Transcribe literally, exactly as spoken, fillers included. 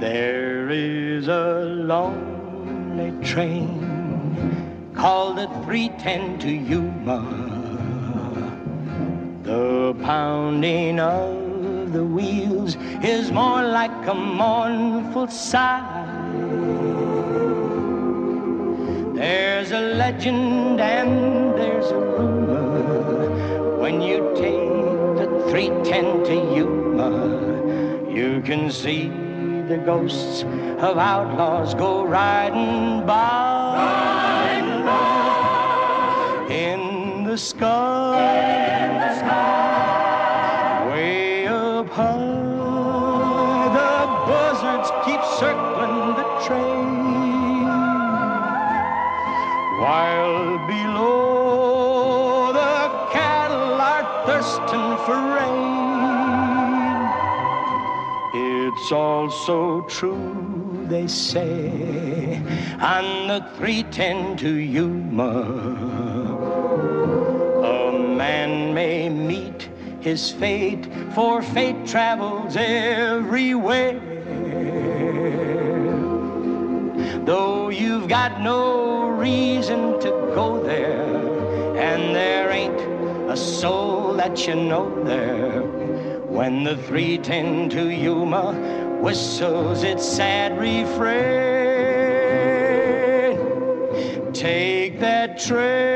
There is a lonely train called the three ten to Yuma. The pounding of the wheels is more like a mournful sigh. There's a legend and there's a rumor. When you take the three ten to Yuma, you can see the ghosts of outlaws go riding by. Riding by. In the sky, in the sky, way up high, the buzzards keep circling the train, while below the cattle are thirsting for rain. It's all so true, they say, on the three ten to Yuma. A man may meet his fate, for fate travels everywhere. Though you've got no reason to go there, and there ain't a soul that you know there, when the three ten to Yuma whistles its sad refrain, take that train